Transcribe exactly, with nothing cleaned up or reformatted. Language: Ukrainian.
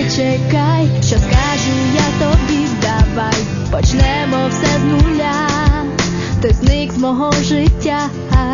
не чекай, що скажу я тобі, давай почнемо все з нуля. Ти зник з мого життя.